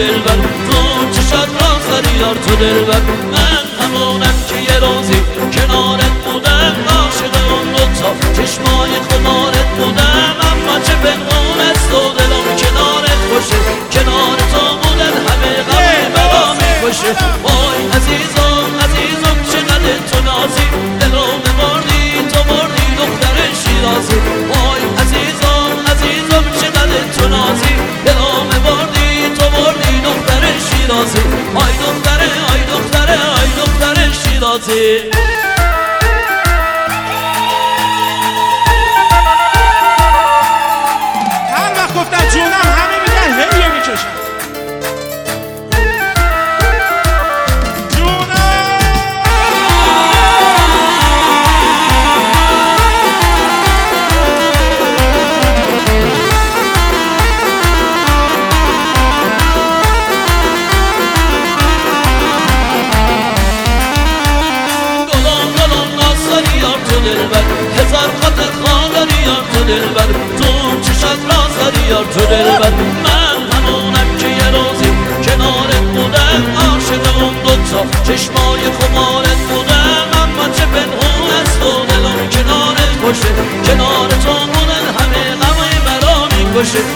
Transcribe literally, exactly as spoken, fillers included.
دلبر، تو چشات را خریار تو دلبر. من همونم که یه روزی کنارت بودم، عاشق اون دوتا چشمای خمارت بودم. اما چه پنهون است و دلم کنارت خوشه، کنار تو بودن همه غم مرا میکشه. وای عزیزم عزیزم چقدر تو نازی، دلم بردی تو بردی دختر شیرازی. وای عزیزم عزیزم چقدر تو نازی، دلم بردی تو بردی دختر شیرازی. آی دختره آی دختره آی دختر شیرازی. هر وقت گفتن جونم همه میگن هدیه میکشن. هزار خاطر خواهداری یار تو دلبر، تو چشت رازداری یار تو دلبر. من همونم که یه روزی کنارت بودم، عاشق اون دوتا چشمای خمارت بودم. اما چه پنهون است و دلم کنارت خوشه، کنار تو بودن همه غمای مرا میکشه.